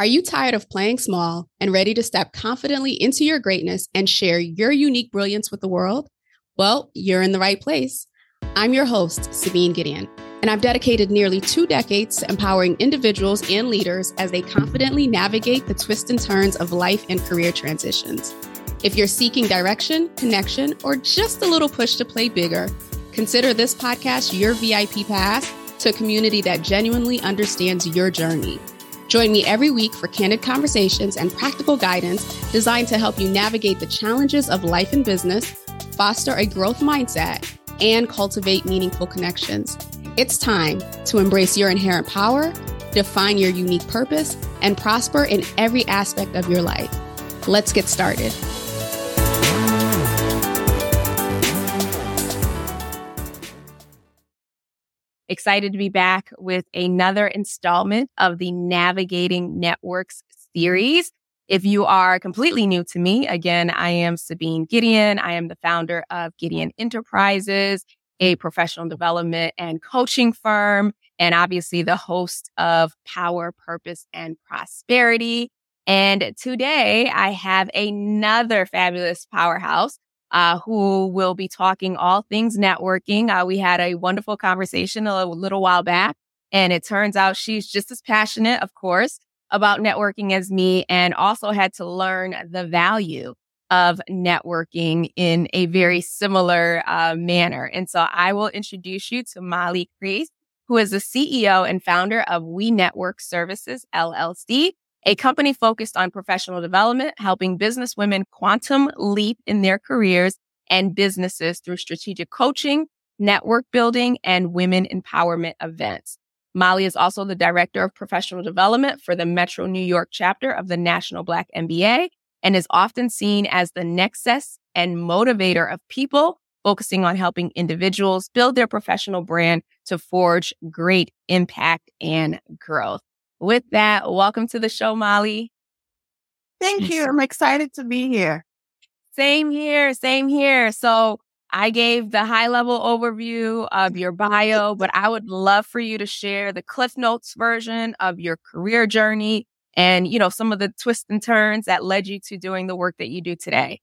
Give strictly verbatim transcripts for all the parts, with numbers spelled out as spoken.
Are you tired of playing small and ready to step confidently into your greatness and share your unique brilliance with the world? Well, you're in the right place. I'm your host, Sabine Gideon, and I've dedicated nearly two decades to empowering individuals and leaders as they confidently navigate the twists and turns of life and career transitions. If you're seeking direction, connection, or just a little push to play bigger, consider this podcast your V I P pass to a community that genuinely understands your journey. Join me every week for candid conversations and practical guidance designed to help you navigate the challenges of life and business, foster a growth mindset, and cultivate meaningful connections. It's time to embrace your inherent power, define your unique purpose, and prosper in every aspect of your life. Let's get started. Excited to be back with another installment of the Navigating Networks series. If you are completely new to me, again, I am Sabine Gideon. I am the founder of Gideon Enterprises, a professional development and coaching firm, and obviously the host of Power, Purpose, and Prosperity. And today I have another fabulous powerhouse Uh, who will be talking all things networking. Uh, we had a wonderful conversation a little, little while back, and it turns out she's just as passionate, of course, about networking as me, and also had to learn the value of networking in a very similar uh, manner. And so I will introduce you to Molly Crease, who is the C E O and founder of We Network Services, L L C, a company focused on professional development, helping business women quantum leap in their careers and businesses through strategic coaching, network building, and women empowerment events. Molly is also the director of professional development for the Metro New York chapter of the National Black M B A and is often seen as the nexus and motivator of people, focusing on helping individuals build their professional brand to forge great impact and growth. With that, welcome to the show, Molly. Thank you. I'm excited to be here. Same here. Same here. So I gave the high level overview of your bio, but I would love for you to share the Cliff Notes version of your career journey and, you know, some of the twists and turns that led you to doing the work that you do today.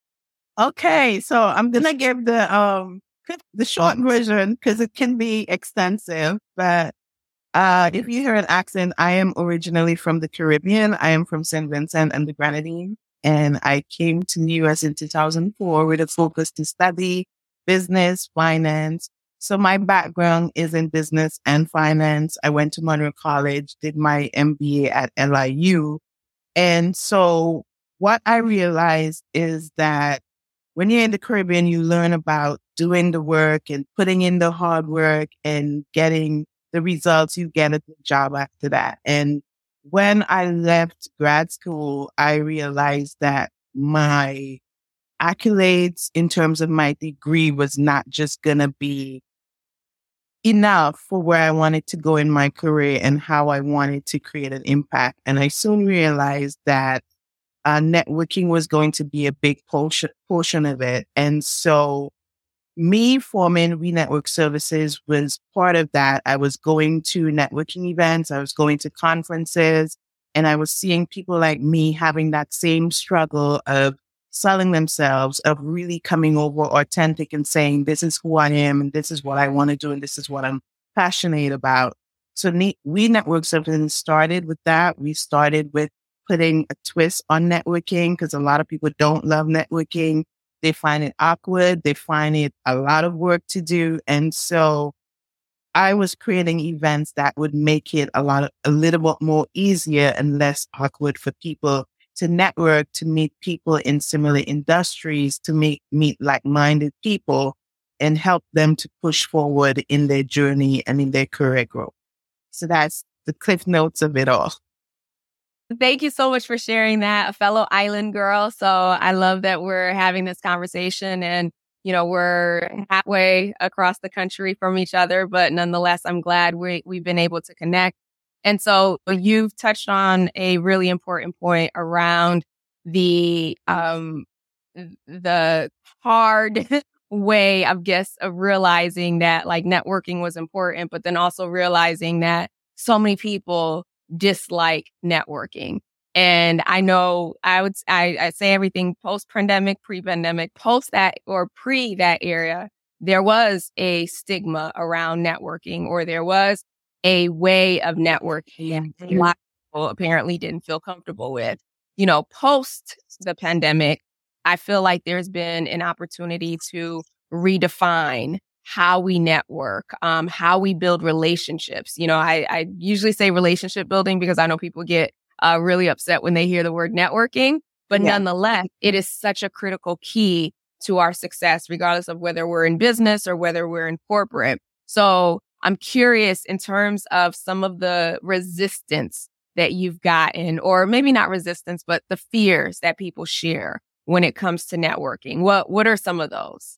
Okay. So I'm going to give the, um, the short version because it can be extensive, but Uh, if you hear an accent, I am originally from the Caribbean. I am from Saint Vincent and the Grenadines, and I came to the U S in two thousand four with a focus to study business, finance. So my background is in business and finance. I went to Monroe College, did my M B A at L I U. And so what I realized is that when you're in the Caribbean, you learn about doing the work and putting in the hard work and getting the results you get at the job after that. And when I left grad school, I realized that my accolades in terms of my degree was not just going to be enough for where I wanted to go in my career and how I wanted to create an impact. And I soon realized that uh, networking was going to be a big portion, portion of it. And so me forming We Network Services was part of that. I was going to networking events, I was going to conferences, and I was seeing people like me having that same struggle of selling themselves, of really coming over authentic and saying, this is who I am, and this is what I want to do, and this is what I'm passionate about. So We Network Services started with that. We started with putting a twist on networking because a lot of people don't love networking. They find it awkward. They find it a lot of work to do. And so I was creating events that would make it a lot, of, a little bit more easier and less awkward for people to network, to meet people in similar industries, to meet, meet like-minded people and help them to push forward in their journey and in their career growth. So that's the cliff notes of it all. Thank you so much for sharing that, a fellow island girl. So I love that we're having this conversation and, you know, we're halfway across the country from each other, but nonetheless, I'm glad we, we've been able to connect. And so you've touched on a really important point around the, um, the hard way, I guess, of realizing that like networking was important, but then also realizing that so many people dislike networking. And I know I would, I, I say everything post-pandemic, pre-pandemic, post that or pre that area, there was a stigma around networking, or there was a way of networking that a lot of people apparently didn't feel comfortable with. You know, post the pandemic, I feel like there's been an opportunity to redefine how we network, um, how we build relationships. You know, I, I usually say relationship building because I know people get uh, really upset when they hear the word networking. But yeah. Nonetheless, it is such a critical key to our success, regardless of whether we're in business or whether we're in corporate. So I'm curious in terms of some of the resistance that you've gotten, or maybe not resistance, but the fears that people share when it comes to networking. What what are some of those?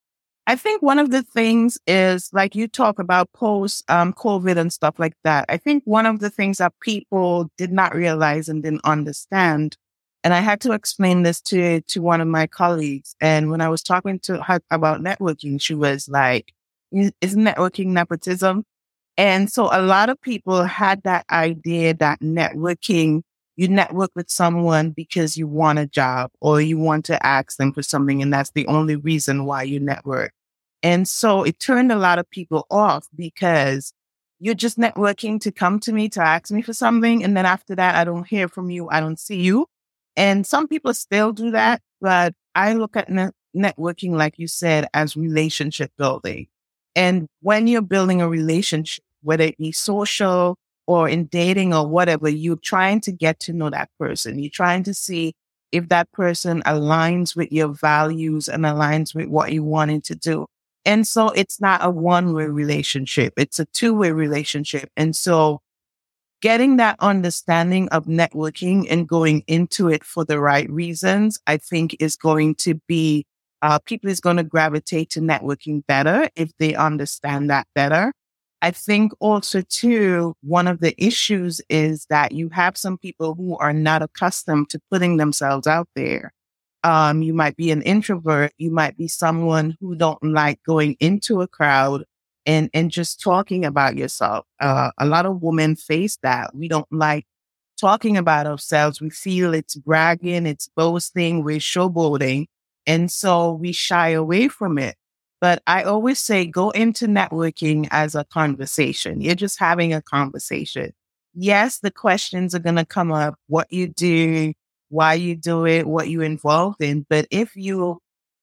I think one of the things is, like you talk about post um, COVID and stuff like that. I think one of the things that people did not realize and didn't understand, and I had to explain this to to one of my colleagues. And when I was talking to her about networking, she was like, "Is networking nepotism?" And so a lot of people had that idea that networking, you network with someone because you want a job or you want to ask them for something, and that's the only reason why you network. And so it turned a lot of people off because you're just networking to come to me to ask me for something. And then after that, I don't hear from you. I don't see you. And some people still do that. But I look at net- networking, like you said, as relationship building. And when you're building a relationship, whether it be social or in dating or whatever, you're trying to get to know that person. You're trying to see if that person aligns with your values and aligns with what you wanted to do. And so it's not a one-way relationship. It's a two-way relationship. And so getting that understanding of networking and going into it for the right reasons, I think is going to be, uh, people is going to gravitate to networking better if they understand that better. I think also too, one of the issues is that you have some people who are not accustomed to putting themselves out there. Um, you might be an introvert. You might be someone who don't like going into a crowd and, and just talking about yourself. Uh, a lot of women face that. We don't like talking about ourselves. We feel it's bragging, it's boasting, we're showboating. And so we shy away from it. But I always say, go into networking as a conversation. You're just having a conversation. Yes, the questions are going to come up, what you do, why you do it, what you're involved in. But if you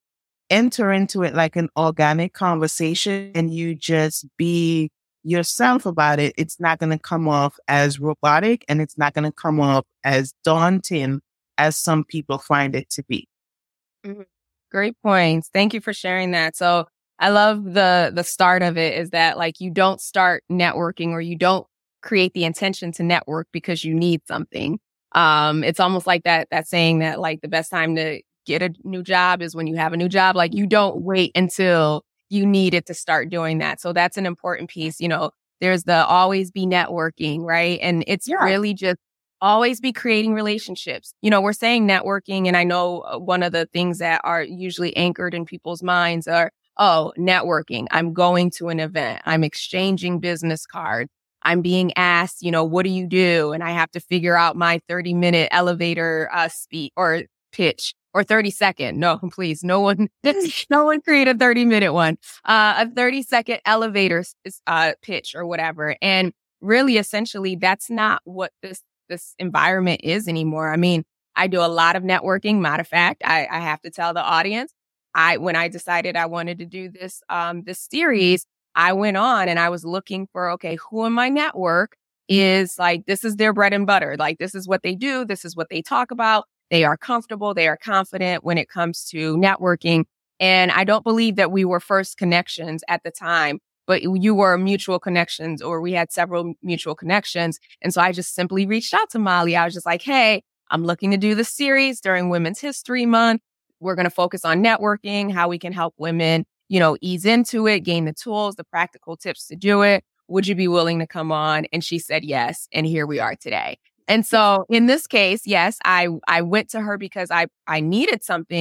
enter into it like an organic conversation and you just be yourself about it, it's not going to come off as robotic and it's not going to come off as daunting as some people find it to be. Mm-hmm. Great points. Thank you for sharing that. So I love the the start of it is that like you don't start networking or you don't create the intention to network because you need something. Um, it's almost like that that saying that like the best time to get a new job is when you have a new job. Like you don't wait until you need it to start doing that. So that's an important piece. You know, there's the always be networking, right? And it's yeah. really just always be creating relationships. You know, we're saying networking, and I know one of the things that are usually anchored in people's minds are, oh, networking. I'm going to an event. I'm exchanging business cards. I'm being asked, you know, what do you do? And I have to figure out my thirty minute elevator uh, speech or pitch or thirty second. No, please. No one, no one create a thirty minute one, uh, a thirty second elevator uh, pitch or whatever. And really, essentially, that's not what this, this environment is anymore. I mean, I do a lot of networking. Matter of fact, I, I have to tell the audience, I, when I decided I wanted to do this, um, this series, I went on and I was looking for, okay, who in my network is like, this is their bread and butter. Like, this is what they do. This is what they talk about. They are comfortable. They are confident when it comes to networking. And I don't believe that we were first connections at the time, but you were mutual connections, or we had several mutual connections. And so I just simply reached out to Molly. I was just like, hey, I'm looking to do this series during Women's History Month. We're going to focus on networking, how we can help women, you know, ease into it, gain the tools, the practical tips to do it. Would you be willing to come on? And she said yes. And here we are today. And so in this case, yes, I, I went to her because I, I needed something,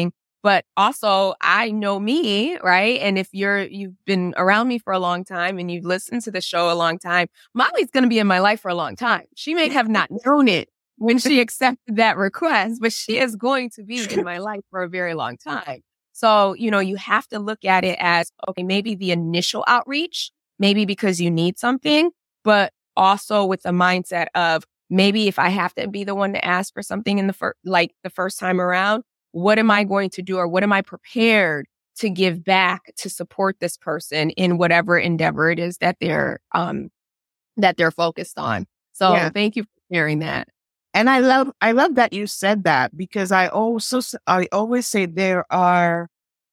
But also I know me, right? And if you're, you've been around me for a long time and you've listened to the show a long time, Molly's going to be in my life for a long time. She may have not known it when she accepted that request, but she is going to be in my life for a very long time. So, you know, you have to look at it as, okay, maybe the initial outreach, maybe because you need something, but also with the mindset of maybe if I have to be the one to ask for something in the first, like the first time around, what am I going to do, or what am I prepared to give back to support this person in whatever endeavor it is that they're um that they're focused on. So yeah. Thank you for sharing that. And I love I love that you said that, because I also I always say there are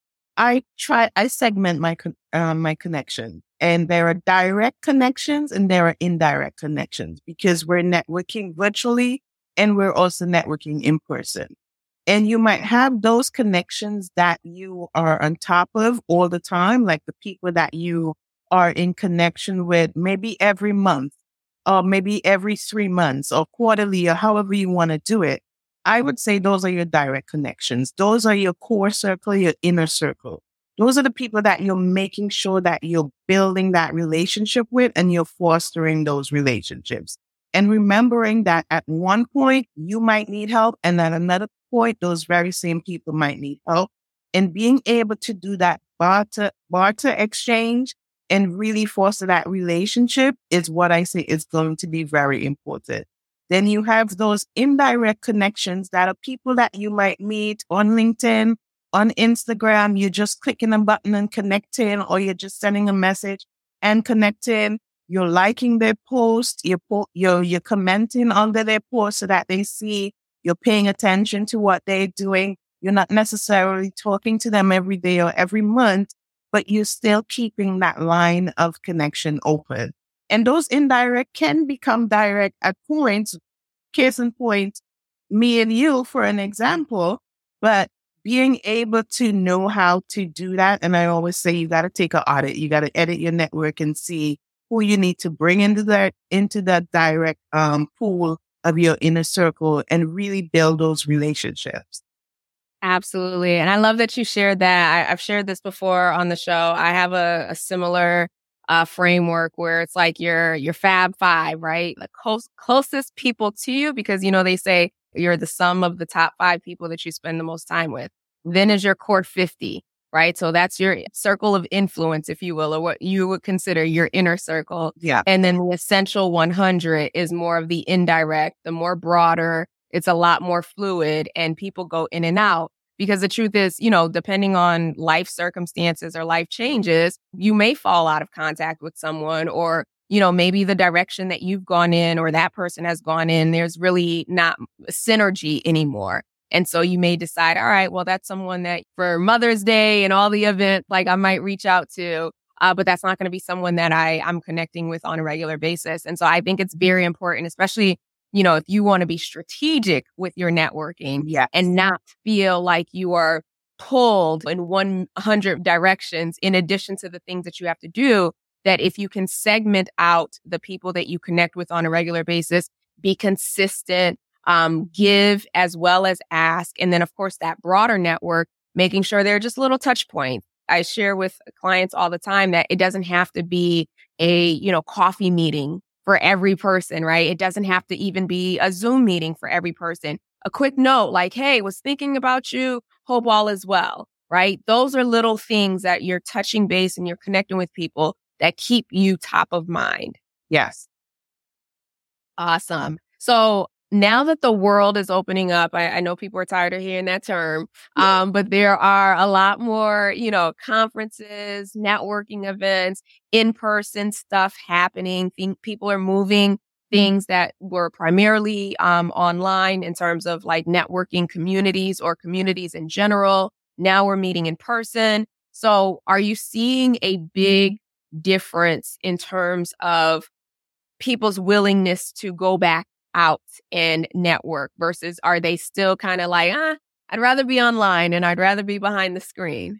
I try I segment my uh, my connection, and there are direct connections and there are indirect connections, because we're networking virtually and we're also networking in person. And you might have those connections that you are on top of all the time, like the people that you are in connection with maybe every month, or maybe every three months or quarterly, or however you want to do it. I would say those are your direct connections. Those are your core circle, your inner circle. Those are the people that you're making sure that you're building that relationship with, and you're fostering those relationships. And remembering that at one point you might need help, and at another point, those very same people might need help. And being able to do that barter, barter exchange and really foster that relationship is what I say is going to be very important. Then you have those indirect connections that are people that you might meet on LinkedIn, on Instagram. You're just clicking a button and connecting, or you're just sending a message and connecting. You're liking their post, you're, po- you're, you're commenting under their post so that they see you're paying attention to what they're doing. You're not necessarily talking to them every day or every month, but you're still keeping that line of connection open. And those indirect can become direct at points. Case in point, me and you, for an example, but being able to know how to do that. And I always say you got to take an audit. You got to edit your network and see who you need to bring into that, into that direct um, pool of your inner circle, and really build those relationships. Absolutely. And I love that you shared that. I, I've shared this before on the show. I have a, a similar uh, framework where it's like your, your Fab Five, right? The close, closest people to you, because, you know, they say you're the sum of the top five people that you spend the most time with. Then is your core fifty, right? So that's your circle of influence, if you will, or what you would consider your inner circle. Yeah. And then the essential one hundred is more of the indirect, the more broader. It's a lot more fluid, and people go in and out, because the truth is, you know, depending on life circumstances or life changes, you may fall out of contact with someone, or, you know, maybe the direction that you've gone in or that person has gone in, there's really not synergy anymore. And so you may decide, all right, well, that's someone that for Mother's Day and all the events, like I might reach out to, uh, but that's not going to be someone that I, I'm connecting with on a regular basis. And so I think it's very important, especially, you know, if you want to be strategic with your networking, yes, and not feel like you are pulled in one hundred directions, in addition to the things that you have to do, that if you can segment out the people that you connect with on a regular basis, be consistent, um, give as well as ask. And then, of course, that broader network, making sure there are just little touch points. I share with clients all the time that it doesn't have to be a, you know, coffee meeting for every person, right? It doesn't have to even be a Zoom meeting for every person. A quick note like, hey, was thinking about you, hope all is well, right? Those are little things that you're touching base and you're connecting with people that keep you top of mind. Yes. Awesome. So now that the world is opening up, I, I know people are tired of hearing that term, um, but there are a lot more, you know, conferences, networking events, in-person stuff happening. Think people are moving things that were primarily um, online in terms of like networking communities or communities in general. Now we're meeting in person. So are you seeing a big difference in terms of people's willingness to go back out and network versus are they still kind of like, ah, I'd rather be online and I'd rather be behind the screen?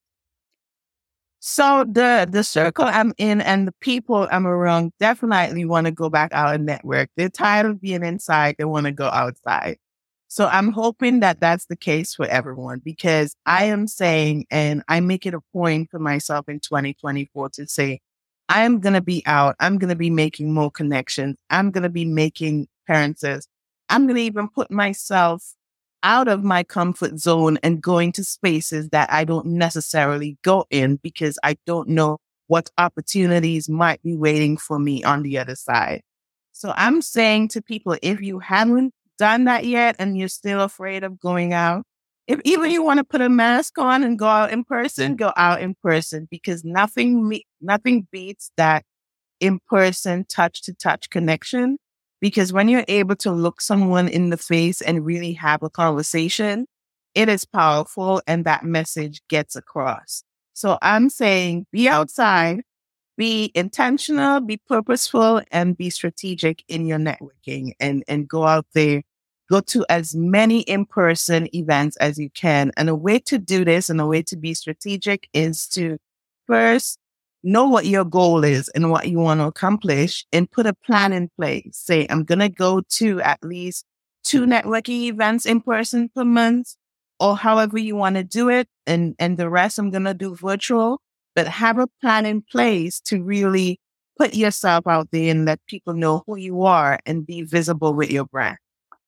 So the the circle I'm in and the people I'm around definitely want to go back out and network. They're tired of being inside. They want to go outside. So I'm hoping that that's the case for everyone, because I am saying, and I make it a point for myself in twenty twenty-four to say, I'm going to be out. I'm going to be making more connections. I'm going to be making appearances. I'm going to even put myself out of my comfort zone and going to spaces that I don't necessarily go in, because I don't know what opportunities might be waiting for me on the other side. So I'm saying to people, if you haven't done that yet and you're still afraid of going out, if even you want to put a mask on and go out in person, go out in person, because nothing me- nothing beats that in-person touch-to-touch connection. Because when you're able to look someone in the face and really have a conversation, it is powerful and that message gets across. So I'm saying be outside, be intentional, be purposeful, and be strategic in your networking, and, and go out there. Go to as many in-person events as you can. And a way to do this and a way to be strategic is to first know what your goal is and what you want to accomplish, and put a plan in place. Say, I'm going to go to at least two networking events in person per month, or however you want to do it. And, and the rest I'm going to do virtual, but have a plan in place to really put yourself out there and let people know who you are and be visible with your brand.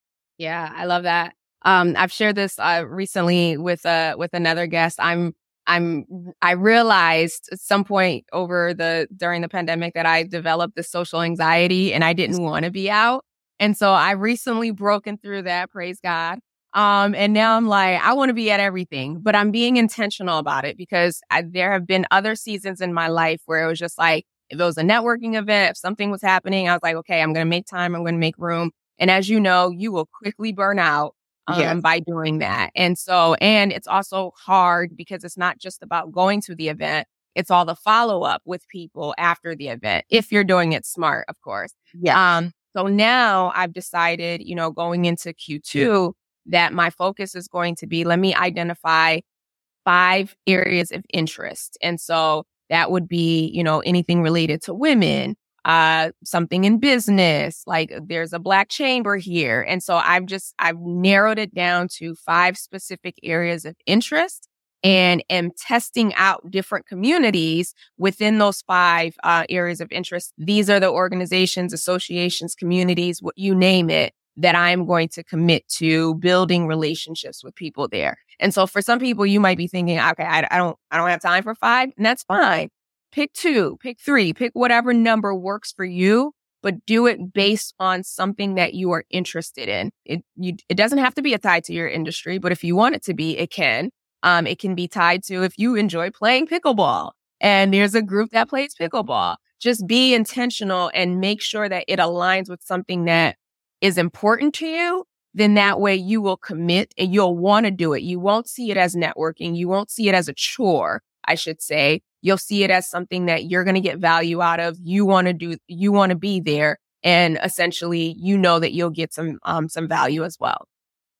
Yeah, I love that. Um, I've shared this uh, recently with uh, with another guest. I'm I'm I realized at some point over the during the pandemic that I developed this social anxiety and I didn't want to be out. And so I recently broken through that, praise God. Um, and now I'm like, I want to be at everything, but I'm being intentional about it, because I, there have been other seasons in my life where it was just like, if it was a networking event, if something was happening, I was like, okay, I'm going to make time. I'm going to make room. And as you know, you will quickly burn out um, yes. by doing that. And so, and it's also hard because it's not just about going to the event. It's all the follow up with people after the event, if you're doing it smart, of course. Yeah. Um, so now I've decided, you know, going into Q two, that my focus is going to be, let me identify five areas of interest. And so that would be, you know, anything related to women, uh, something in business, like there's a Black chamber here. And so I've just, I've narrowed it down to five specific areas of interest, and am testing out different communities within those five uh, areas of interest. These are the organizations, associations, communities, what you name it, that I'm going to commit to building relationships with people there. And so for some people, you might be thinking, okay, I, I don't, I don't have time for five, and that's fine. Pick two, pick three, pick whatever number works for you, but do it based on something that you are interested in. It, you, it doesn't have to be tied to your industry, but if you want it to be, it can. Um, it can be tied to if you enjoy playing pickleball and there's a group that plays pickleball. Just be intentional and make sure that it aligns with something that is important to you. Then that way you will commit and you'll want to do it. You won't see it as networking. You won't see it as a chore, I should say. You'll see it as something that you're going to get value out of. You want to do, you want to be there. And essentially, you know that you'll get some, um, some value as well.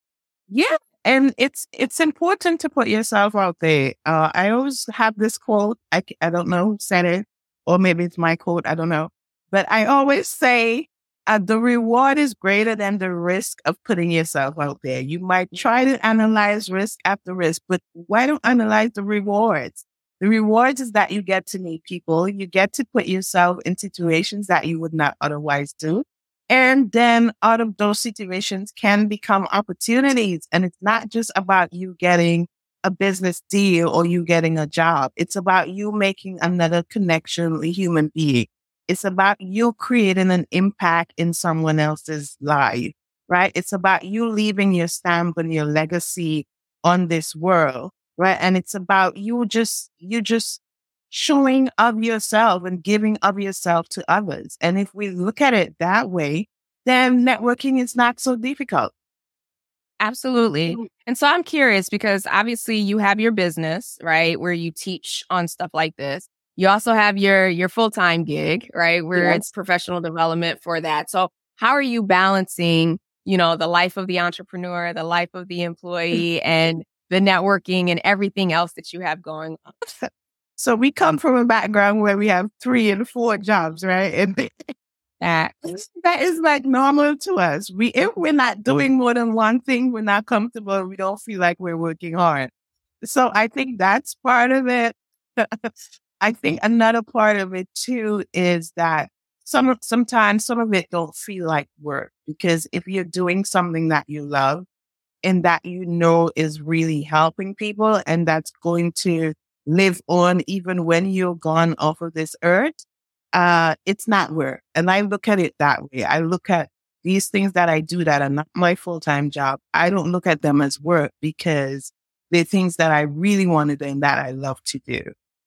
Yeah. And it's, it's important to put yourself out there. Uh, I always have this quote. I, I don't know who said it, or maybe it's my quote. I don't know. But I always say, Uh, the reward is greater than the risk of putting yourself out there. You might try to analyze risk after risk, but why don't analyze the rewards? The rewards is that you get to meet people. You get to put yourself in situations that you would not otherwise do. And then out of those situations can become opportunities. And it's not just about you getting a business deal or you getting a job. It's about you making another connection with a human being. It's about you creating an impact in someone else's life, right? It's about you leaving your stamp and your legacy on this world, right? And it's about you just, you just showing of yourself and giving of yourself to others. And if we look at it that way, then networking is not so difficult. Absolutely. And so I'm curious, because obviously you have your business, right, where you teach on stuff like this. You also have your your full-time gig, right, where yes. it's professional development for that. So how are you balancing, you know, the life of the entrepreneur, the life of the employee, and the networking and everything else that you have going on? So we come from a background where we have three and four jobs, right? And that. That is like normal to us. We if we're not doing more than one thing, we're not comfortable. We don't feel like we're working hard. So I think that's part of it. I think another part of it too is that some sometimes some of it don't feel like work, because if you're doing something that you love and that you know is really helping people and that's going to live on even when you're gone off of this earth, uh, it's not work. And I look at it that way. I look at these things that I do that are not my full-time job. I don't look at them as work because they're things that I really want to do and that I love to do.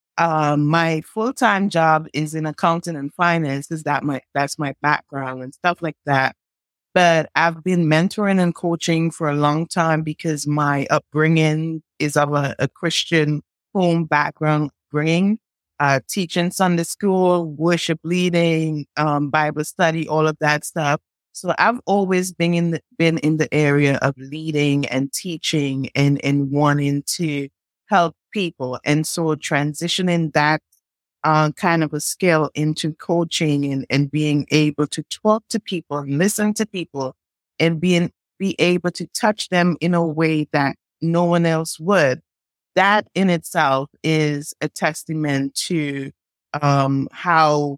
Um, my full-time job is in accounting and finance. Is that my, that's my background and stuff like that. But I've been mentoring and coaching for a long time because my upbringing is of a, a Christian home background, bringing, uh, teaching Sunday school, worship leading, um, Bible study, all of that stuff. So I've always been in the, been in the area of leading and teaching and, and wanting to help people. And so transitioning that uh, kind of a skill into coaching and, and being able to talk to people and listen to people and being be able to touch them in a way that no one else would. That in itself is a testament to um, how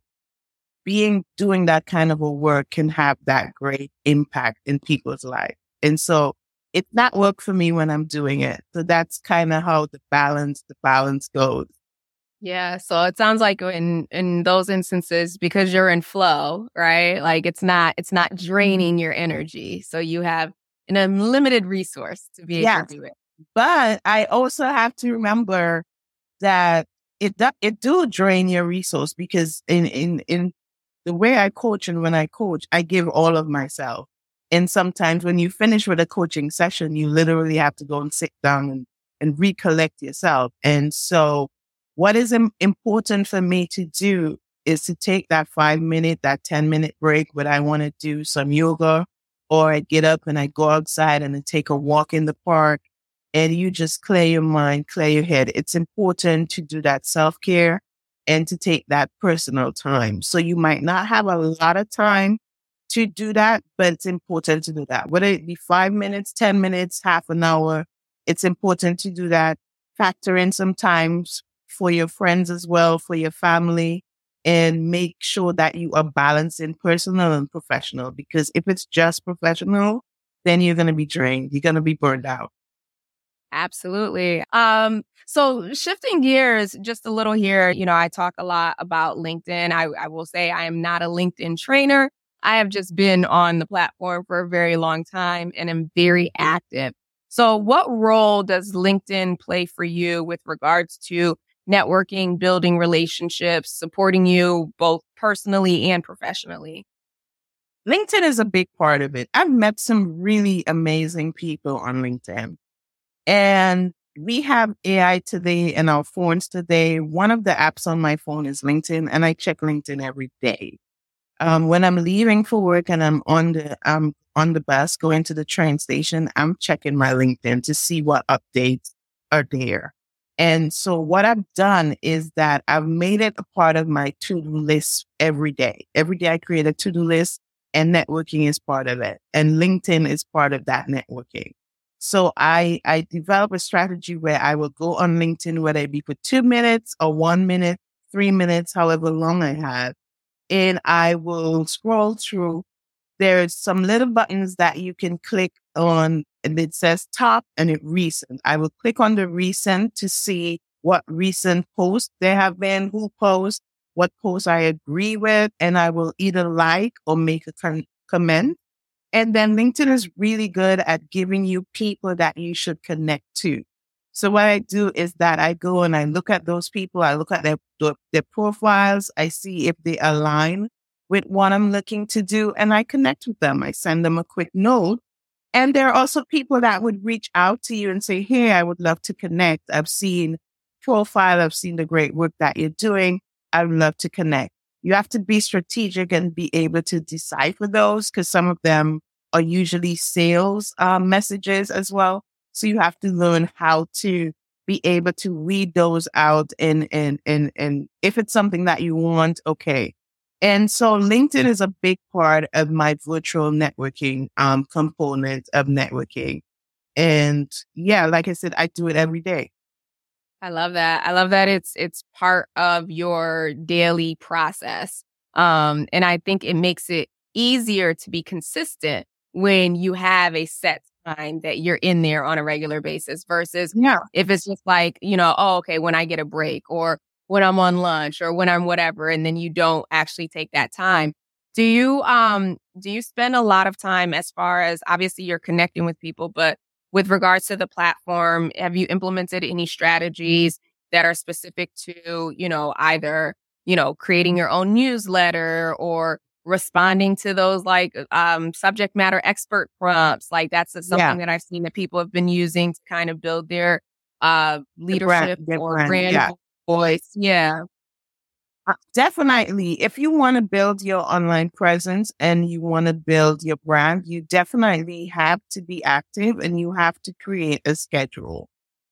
being doing that kind of a work can have that great impact in people's life. And so it's not work for me when I'm doing it. So that's kind of how the balance, the balance goes. Yeah. So it sounds like in, in those instances, because you're in flow, right? Like it's not, it's not draining your energy. So you have an unlimited resource to be able Yes. to do it. But I also have to remember that it, do, it do drain your resource, because in, in, in the way I coach and when I coach, I give all of myself. And sometimes when you finish with a coaching session, you literally have to go and sit down and, and recollect yourself. And so what is im- important for me to do is to take that five minute, that ten minute break when I want to do some yoga, or I get up and I go outside and I take a walk in the park, and you just clear your mind, clear your head. It's important to do that self-care and to take that personal time. So you might not have a lot of time to do that, but it's important to do that. Whether it be five minutes, ten minutes, half an hour, it's important to do that. Factor in some times for your friends as well, for your family, and make sure that you are balancing personal and professional. Because if it's just professional, then you're going to be drained. You're going to be burned out. Absolutely. Um, so shifting gears just a little here, you know, I talk a lot about LinkedIn. I, I will say I am not a LinkedIn trainer. I have just been on the platform for a very long time and am very active. So what role does LinkedIn play for you with regards to networking, building relationships, supporting you both personally and professionally? LinkedIn is a big part of it. I've met some really amazing people on LinkedIn. And we have A I today in our phones today. One of the apps on my phone is LinkedIn, and I check LinkedIn every day. Um, when I'm leaving for work and I'm on the um on the bus going to the train station, I'm checking my LinkedIn to see what updates are there. And so what I've done is that I've made it a part of my to-do list every day. Every day I create a to-do list, and networking is part of it. And LinkedIn is part of that networking. So I, I develop a strategy where I will go on LinkedIn, whether it be for two minutes or one minute, three minutes, however long I have. And I will scroll through. There's some little buttons that you can click on, and it says top and it recent. I will click on the recent to see what recent posts there have been, who posts, what posts I agree with, and I will either like or make a con- comment. And then LinkedIn is really good at giving you people that you should connect to. So what I do is that I go and I look at those people. I look at their, their profiles. I see if they align with what I'm looking to do, and I connect with them. I send them a quick note. And there are also people that would reach out to you and say, hey, I would love to connect. I've seen profile. I've seen the great work that you're doing. I would love to connect. You have to be strategic and be able to decipher those, because some of them are usually sales uh, messages as well. So you have to learn how to be able to read those out. And, and, and, and if it's something that you want, okay. And so LinkedIn is a big part of my virtual networking um, component of networking. And yeah, like I said, I do it every day. I love that. I love that it's it's part of your daily process. Um, and I think it makes it easier to be consistent when you have a set time that you're in there on a regular basis versus Yeah. if it's just like, you know, oh, okay, when I get a break or when I'm on lunch or when I'm whatever, and then you don't actually take that time. Do you um do you spend a lot of time as far as obviously you're connecting with people, but with regards to the platform, have you implemented any strategies that are specific to, you know, either, you know, creating your own newsletter or responding to those like um, subject matter expert prompts? Like that's something Yeah. that I've seen that people have been using to kind of build their uh, leadership brand, or brand, brand yeah. voice. Yeah. Uh, Definitely. If you want to build your online presence and you want to build your brand, you definitely have to be active and you have to create a schedule.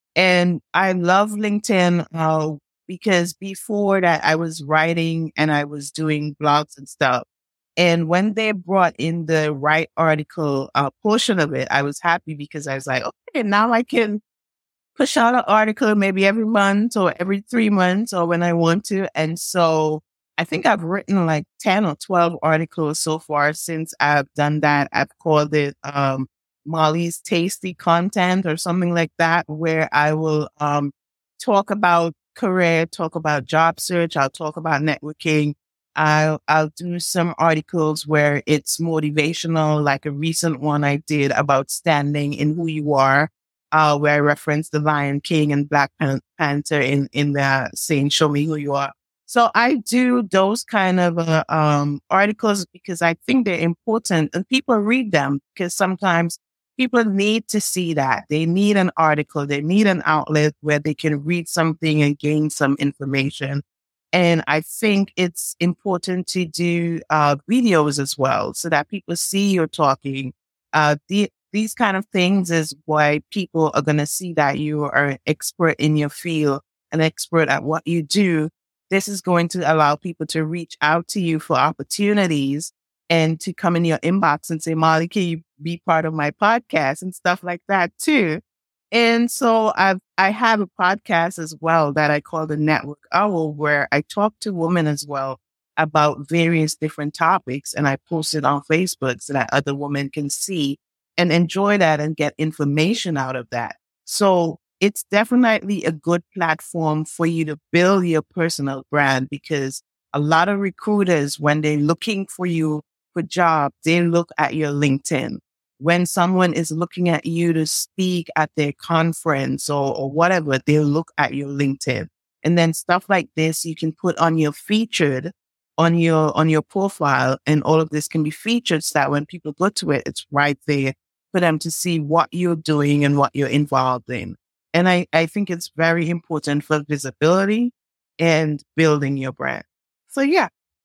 And I love LinkedIn uh, because before that, I was writing and I was doing blogs and stuff. And when they brought in the Write article uh, portion of it, I was happy because I was like, okay, now I can push out an article maybe every month or every three months or when I want to. And so I think I've written like ten or twelve articles so far since I've done that. I've called it um, Molly's Tasty Content or something like that, where I will um, talk about career, talk about job search. I'll talk about networking. I'll, I'll do some articles where it's motivational, like a recent one I did about standing in who you are. Uh, where I referenced the Lion King and Black Pan- Panther in, in the saying, show me who you are. So I do those kind of uh, um, articles because I think they're important and people read them because sometimes people need to see that. They need an article. They need an outlet where they can read something and gain some information. And I think it's important to do uh, videos as well so that people see you're talking. Uh, the, These kind of things is why people are going to see that you are an expert in your field, an expert at what you do. This is going to allow people to reach out to you for opportunities and to come in your inbox and say, Molly, can you be part of my podcast and stuff like that too. And so I've, I have a podcast as well that I call the Network Owl, where I talk to women as well about various different topics. And I post it on Facebook so that other women can see and enjoy that and get information out of that. So it's definitely a good platform for you to build your personal brand because a lot of recruiters, when they're looking for you for jobs, they look at your LinkedIn. When someone is looking at you to speak at their conference or, or whatever, they look at your LinkedIn. And then stuff like this, you can put on your featured on your, on your profile. And all of this can be featured so that when people go to it, it's right there for them to see what you're doing and what you're involved in. And I, I think it's very important for visibility and building your brand. So yeah.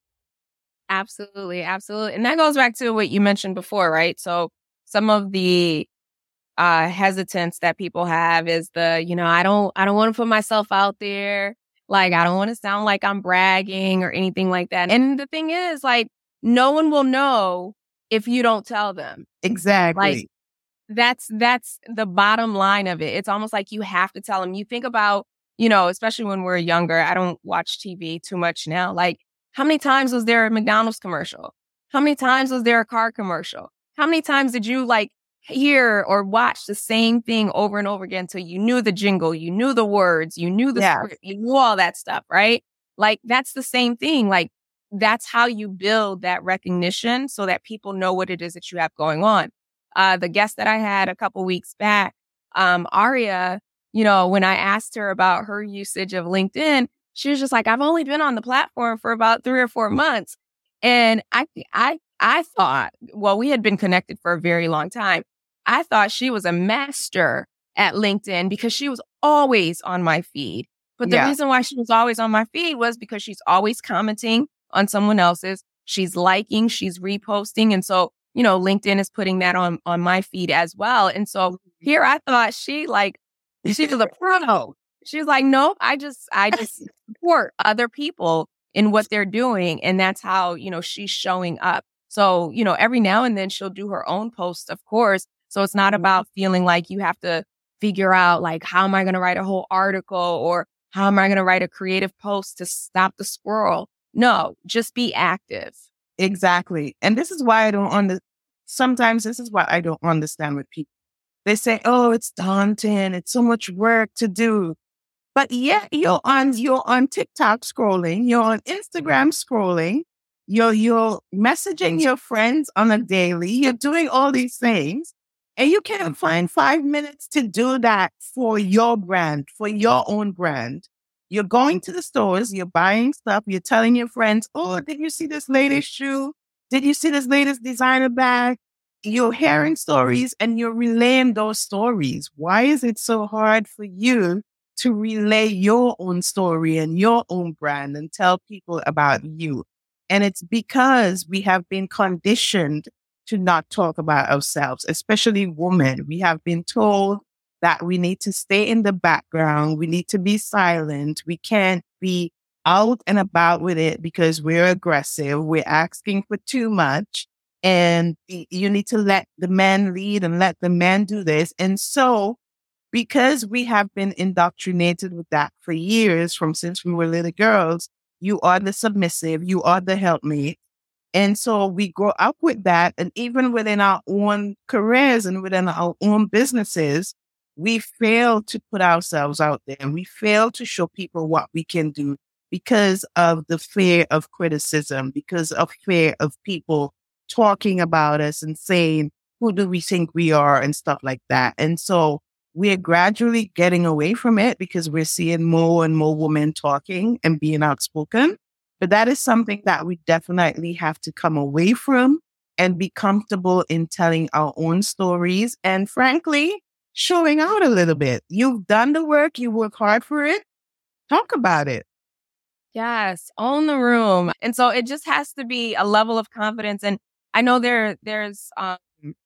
Absolutely. Absolutely. And that goes back to what you mentioned before, right? So some of the uh, hesitance that people have is the, you know, I don't, I don't want to put myself out there. Like, I don't want to sound like I'm bragging or anything like that. And the thing is, like, no one will know if you don't tell them. Exactly. Like, that's, that's the bottom line of it. It's almost like you have to tell them. You think about, you know, especially when we're younger, I don't watch T V too much now. Like, how many times was there a McDonald's commercial? How many times was there a car commercial? How many times did you like hear or watch the same thing over and over again until you knew the jingle, you knew the words, you knew the Yeah. script, you knew all that stuff, right? Like, that's the same thing. Like, that's how you build that recognition so that people know what it is that you have going on. Uh, the guest that I had a couple weeks back, um, Aria, you know, when I asked her about her usage of LinkedIn, she was just like, I've only been on the platform for about three or four months. And I, I, I thought, well, we had been connected for a very long time. I thought she was a master at LinkedIn because she was always on my feed. But the Yeah. reason why she was always on my feed was because she's always commenting on someone else's. She's liking, she's reposting. And so, you know, LinkedIn is putting that on, on my feed as well. And so here I thought she like, she was a pro. She was like, nope, I just, I just support other people in what they're doing. And that's how, you know, she's showing up. So, you know, every now and then she'll do her own posts, of course. So it's not about feeling like you have to figure out like, how am I going to write a whole article or how am I going to write a creative post to stop the squirrel? No, just be active. Exactly. And this is why I don't understand. Sometimes this is what I don't understand with people. They say, oh, it's daunting. It's so much work to do. But yet you're on, you're on TikTok scrolling. You're on Instagram scrolling. You're, you're messaging your friends on a daily. You're doing all these things. And you can't find five minutes to do that for your brand, for your own brand. You're going to the stores, you're buying stuff, you're telling your friends, oh, did you see this latest shoe? Did you see this latest designer bag? You're hearing stories and you're relaying those stories. Why is it so hard for you to relay your own story and your own brand and tell people about you? And it's because we have been conditioned to not talk about ourselves, especially women. We have been told that we need to stay in the background. We need to be silent. We can't be out and about with it because we're aggressive. We're asking for too much. And you need to let the men lead and let the men do this. And so because we have been indoctrinated with that for years, from since we were little girls, you are the submissive, you are the helpmate. And so we grow up with that. And even within our own careers and within our own businesses, we fail to put ourselves out there and we fail to show people what we can do because of the fear of criticism, because of fear of people talking about us and saying, who do we think we are and stuff like that. And so we're gradually getting away from it because we're seeing more and more women talking and being outspoken. But that is something that we definitely have to come away from and be comfortable in telling our own stories and, frankly, showing out a little bit. You've done the work. You work hard for it. Talk about it. Yes, own the room. And so it just has to be a level of confidence. And I know there there's, um,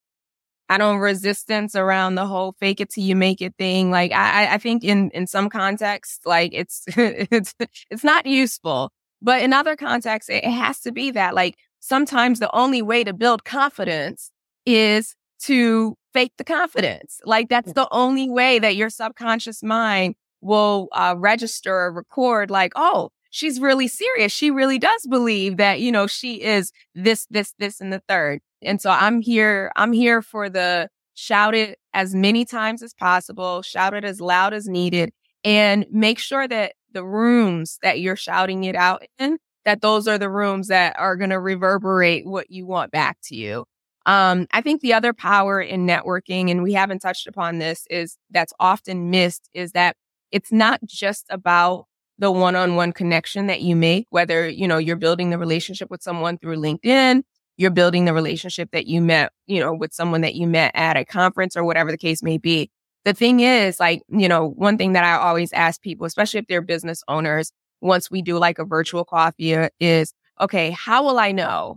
I don't resistance around the whole fake it till you make it thing. Like I, I think in in some contexts, like it's it's it's not useful. But in other contexts, it has to be that. Like sometimes the only way to build confidence is to fake the confidence. Like that's the only way that your subconscious mind will uh, register or record like, oh, she's really serious. She really does believe that, you know, she is this, this, this, and the third. And so I'm here, I'm here for the shout it as many times as possible, shout it as loud as needed, and make sure that the rooms that you're shouting it out in, that those are the rooms that are going to reverberate what you want back to you. Um, I think the other power in networking, and we haven't touched upon this, is that's often missed, is that it's not just about the one-on-one connection that you make, whether, you know, you're building the relationship with someone through LinkedIn, you're building the relationship that you met, you know, with someone that you met at a conference or whatever the case may be. The thing is, like, you know, one thing that I always ask people, especially if they're business owners, once we do like a virtual coffee, is, okay, how will I know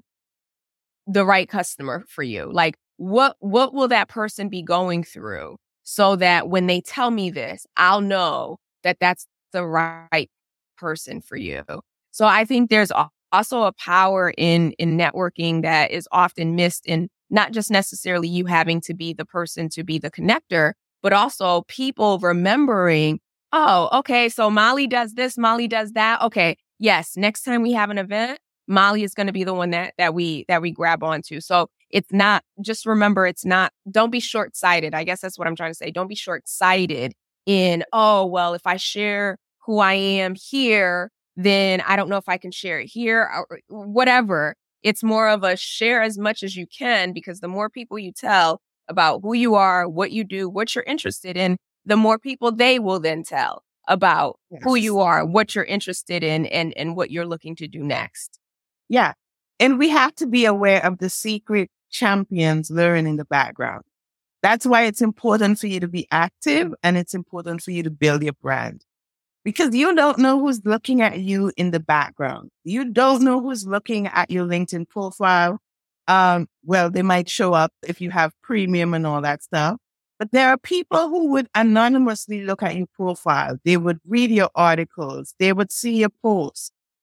the right customer for you? Like, what what will that person be going through so that when they tell me this, I'll know that that's the right person for you. So I think there's also a power in in networking that is often missed in not just necessarily you having to be the person to be the connector, but also people remembering, oh, okay, so Molly does this, Molly does that. Okay, yes, next time we have an event, Molly is going to be the one that that we that we grab onto. So it's not, just remember, it's not, don't be short-sighted. I guess that's what I'm trying to say. Don't be short-sighted in, oh, well, if I share who I am here, then I don't know if I can share it here or whatever. It's more of a share as much as you can, because the more people you tell about who you are, what you do, what you're interested in, the more people they will then tell about yes. who you are, what you're interested in, and, and what you're looking to do next. Yeah. And we have to be aware of the secret champions learning in the background. That's why it's important for you to be active, and it's important for you to build your brand, because you don't know who's looking at you in the background. You don't know who's looking at your LinkedIn profile. Um, well, they might show up if you have premium and all that stuff. But there are people who would anonymously look at your profile. They would read your articles. They would see your posts.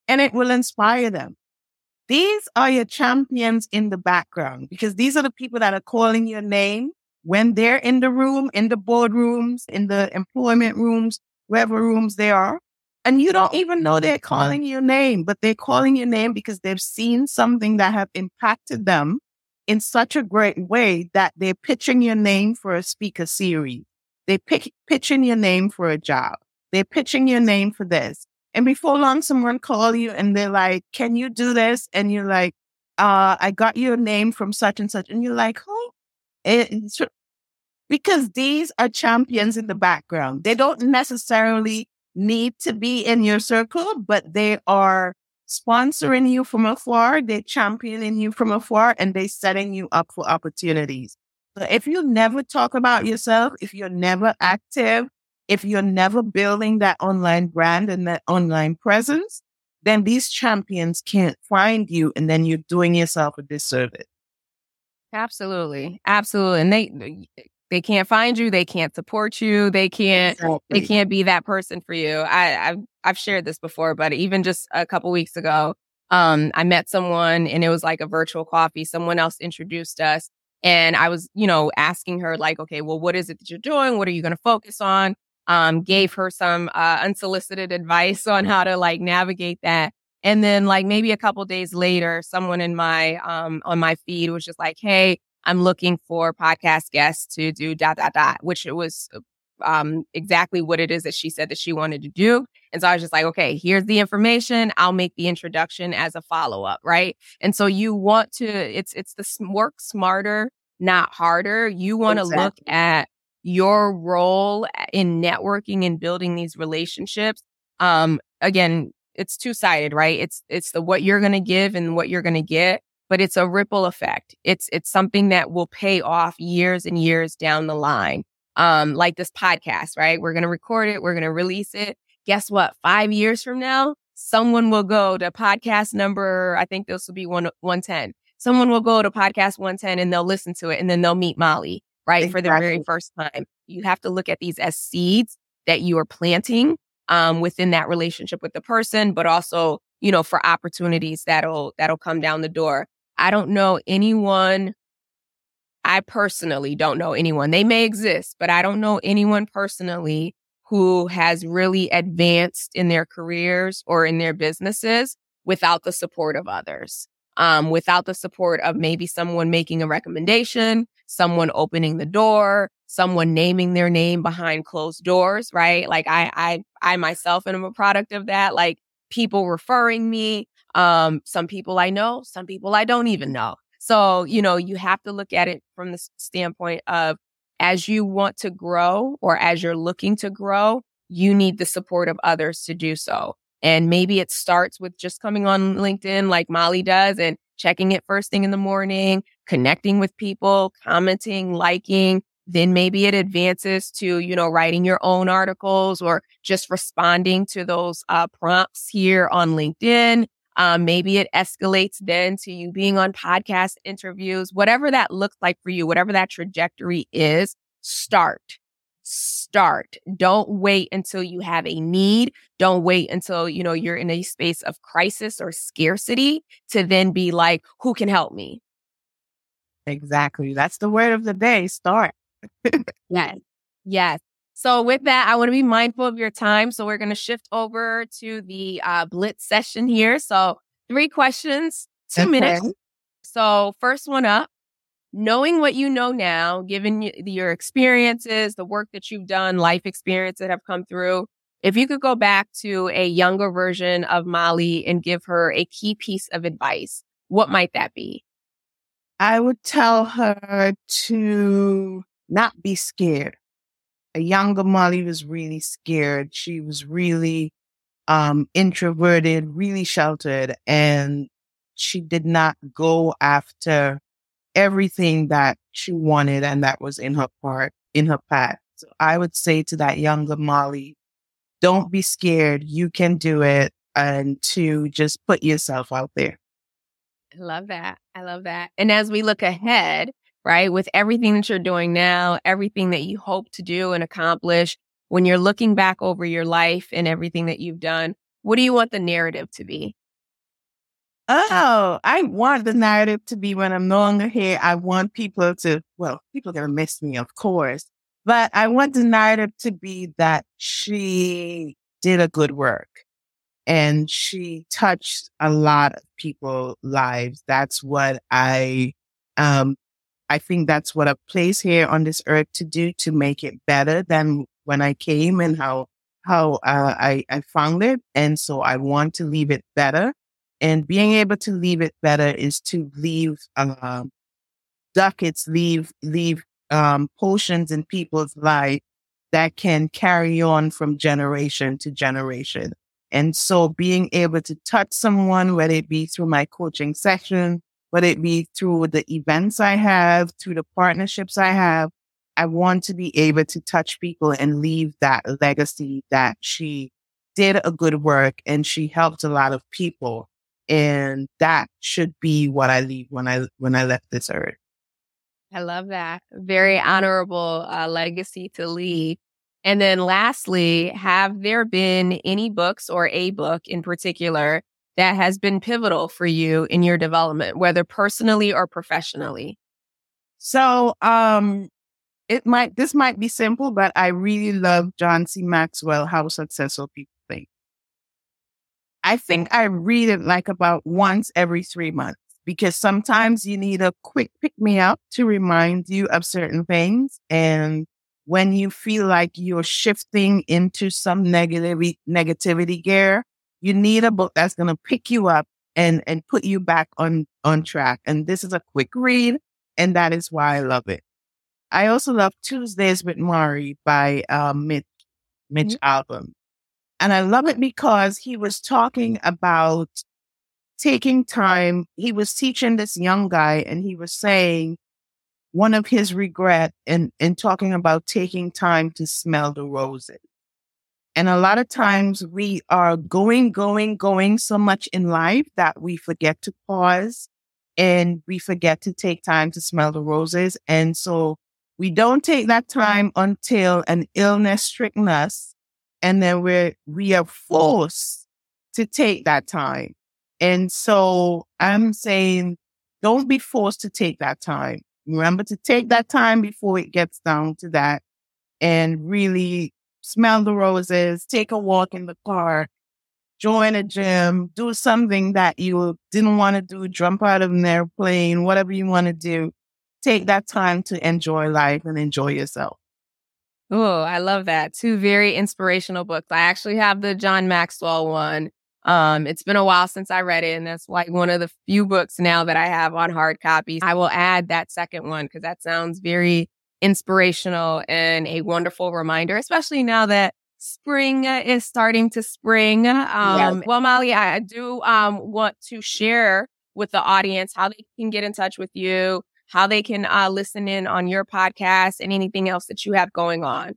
and it will inspire them. These are your champions in the background, because these are the people that are calling your name when they're in the room, in the boardrooms, in the employment rooms, wherever rooms they are. And you don't even know they're calling your name, but they're calling your name because they've seen something that have impacted them in such a great way that they're pitching your name for a speaker series. They're pick, pitching your name for a job. They're pitching your name for this. And before long, someone call you and they're like, can you do this? And you're like, uh, I got your name from such and such. And you're like, oh, it's because these are champions in the background. They don't necessarily need to be in your circle, but they are sponsoring you from afar. They're championing you from afar, and they're setting you up for opportunities. So if you never talk about yourself, if you're never active, if you're never building that online brand and that online presence, then these champions can't find you, and then you're doing yourself a disservice. Absolutely. Absolutely. And they they can't find you, they can't support you, they can't exactly. they can't be that person for you. I I've, I've shared this before, but even just a couple weeks ago, um, I met someone and it was like a virtual coffee. Someone else introduced us, and I was, you know, asking her like, okay, well, what is it that you're doing? What are you going to focus on? Um, gave her some uh, unsolicited advice on how to like navigate that. And then like maybe a couple days later, someone in my um on my feed was just like, hey, I'm looking for podcast guests to do dot, dot, dot, which it was um exactly what it is that she said that she wanted to do. And so I was just like, okay, here's the information. I'll make the introduction as a follow up. Right. And so you want to it's it's the work smarter, not harder. You want to exactly. look at your role in networking and building these relationships. Um, again, it's two-sided, right? It's it's the what you're going to give and what you're going to get, but it's a ripple effect. It's it's something that will pay off years and years down the line. Um, like this podcast, right? We're going to record it. We're going to release it. Guess what? Five years from now, someone will go to podcast number, I think this will be one, 110. Someone will go to podcast one ten and they'll listen to it, and then they'll meet Molly, right? Exactly. For the very first time. You have to look at these as seeds that you are planting um, within that relationship with the person, but also, you know, for opportunities that'll, that'll come down the door. I don't know anyone. I personally don't know anyone. They may exist, but I don't know anyone personally who has really advanced in their careers or in their businesses without the support of others, um, without the support of maybe someone making a recommendation, someone opening the door, someone naming their name behind closed doors, right? Like I, I, I myself am a product of that. Like people referring me, um, some people I know, some people I don't even know. So, you know, you have to look at it from the standpoint of as you want to grow or as you're looking to grow, you need the support of others to do so. And maybe it starts with just coming on LinkedIn like Molly does and checking it first thing in the morning, connecting with people, commenting, liking. Then maybe it advances to, you know, writing your own articles or just responding to those uh, prompts here on LinkedIn. Um, maybe it escalates then to you being on podcast interviews, whatever that looks like for you, whatever that trajectory is, start. Start. Don't wait until you have a need. Don't wait until, you know, you're in a space of crisis or scarcity to then be like, who can help me? Exactly. That's the word of the day. Start. Yes. Yes. So with that, I want to be mindful of your time. So we're going to shift over to the uh, Blitz session here. So three questions, two okay. minutes. So first one up, knowing what you know now, given y- your experiences, the work that you've done, life experience that have come through, if you could go back to a younger version of Molly and give her a key piece of advice, what might that be? I would tell her to not be scared. A younger Molly was really scared. She was really um, introverted, really sheltered, and she did not go after everything that she wanted and that was in her part, in her path. So I would say to that younger Molly, don't be scared. You can do it, and to just put yourself out there. I love that. I love that. And as we look ahead, right, with everything that you're doing now, everything that you hope to do and accomplish, when you're looking back over your life and everything that you've done, What do you want the narrative to be? Oh, I want the narrative to be when I'm no longer here. I want people to, well, people are going to miss me, of course, but I want the narrative to be that she did a good work and she touched a lot of people's lives. That's what I, um, I think that's what I place here on this earth to do, to make it better than when I came and how, how, uh, I, I found it. And so I want to leave it better. And being able to leave it better is to leave uh, ducats, leave leave um, potions in people's life that can carry on from generation to generation. And so being able to touch someone, whether it be through my coaching session, whether it be through the events I have, through the partnerships I have, I want to be able to touch people and leave that legacy that she did a good work and she helped a lot of people. And that should be what I leave when I when I left this earth. I love that. Very honorable uh, legacy to leave. And then lastly, have there been any books or a book in particular that has been pivotal for you in your development, whether personally or professionally? So um, it might this might be simple, but I really love John C. Maxwell, How Successful People Think. I think I read it like about once every three months because sometimes you need a quick pick me up to remind you of certain things. And when you feel like you're shifting into some negativity, negativity gear, you need a book that's going to pick you up and, and put you back on, on track. And this is a quick read. And that is why I love it. I also love Tuesdays with Morrie by um, Mitch, Mitch mm-hmm. Albom. And I love it because he was talking about taking time. He was teaching this young guy and he was saying one of his regret in, in talking about taking time to smell the roses. And a lot of times we are going, going, going so much in life that we forget to pause and we forget to take time to smell the roses. And so we don't take that time until an illness stricken us. And then we're, we are forced to take that time. And so I'm saying, don't be forced to take that time. Remember to take that time before it gets down to that and really smell the roses, take a walk in the park, join a gym, do something that you didn't want to do, jump out of an airplane, whatever you want to do. Take that time to enjoy life and enjoy yourself. Oh, I love that. Two very inspirational books. I actually have the John Maxwell one. Um, it's been a while since I read it, and that's like one of the few books now that I have on hard copies. I will add that second one because that sounds very inspirational and a wonderful reminder, especially now that spring is starting to spring. Um, yes. Well, Molly, I do um, want to share with the audience how they can get in touch with you, how they can uh, listen in on your podcast and anything else that you have going on.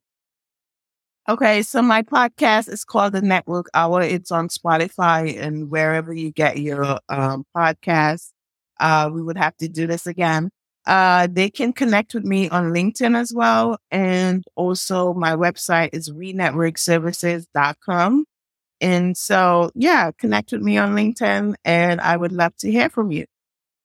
Okay, so my podcast is called The Network Hour. It's on Spotify and wherever you get your um, podcasts. Uh, we would have to do this again. Uh, they can connect with me on LinkedIn as well. And also my website is re network services dot com. And so, yeah, connect with me on LinkedIn and I would love to hear from you.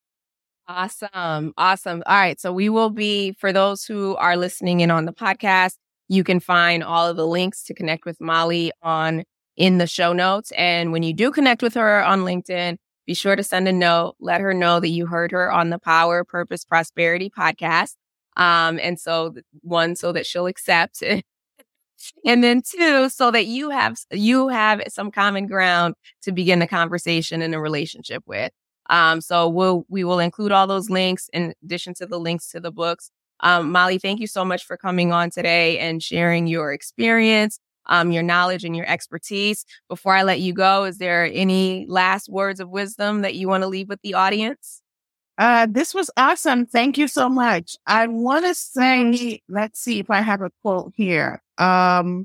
Awesome. Awesome. All right. So we will be, for those who are listening in on the podcast, you can find all of the links to connect with Molly on in the show notes. And when you do connect with her on LinkedIn, be sure to send a note. Let her know that you heard her on the Power, Purpose, Prosperity podcast. Um, and so one, so that she'll accept. And then two, so that you have you have some common ground to begin a conversation and a relationship with. Um, so we'll, we will include all those links in addition to the links to the books. Um, Molly, thank you so much for coming on today and sharing your experience, um, your knowledge and your expertise. Before I let you go, is there any last words of wisdom that you want to leave with the audience? Uh, this was awesome. Thank you so much. I want to say, let's see if I have a quote here. Um,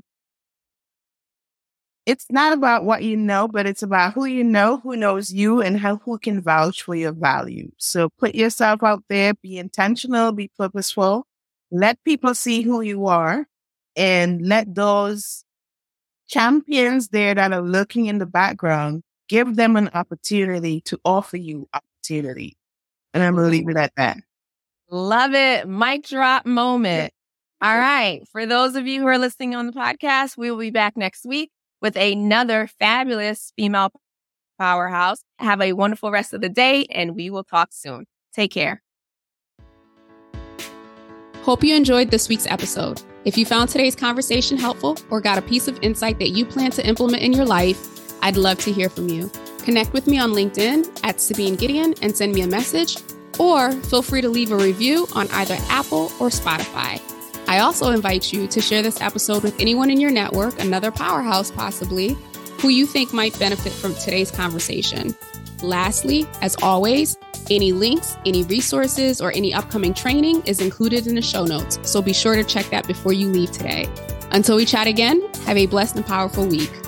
It's not about what you know, but it's about who you know, who knows you, and how who can vouch for your value. So put yourself out there, be intentional, be purposeful, let people see who you are, and let those champions there that are looking in the background, give them an opportunity to offer you opportunity. And I'm going to leave it at that. Love it. Mic drop moment. All right. For those of you who are listening on the podcast, we will be back next week with another fabulous female powerhouse. Have a wonderful rest of the day, and we will talk soon. Take care. Hope you enjoyed this week's episode. If you found today's conversation helpful or got a piece of insight that you plan to implement in your life, I'd love to hear from you. Connect with me on LinkedIn at Sabine Gideon and send me a message, or feel free to leave a review on either Apple or Spotify. I also invite you to share this episode with anyone in your network, another powerhouse possibly, who you think might benefit from today's conversation. Lastly, as always, any links, any resources, or any upcoming training is included in the show notes, so be sure to check that before you leave today. Until we chat again, have a blessed and powerful week.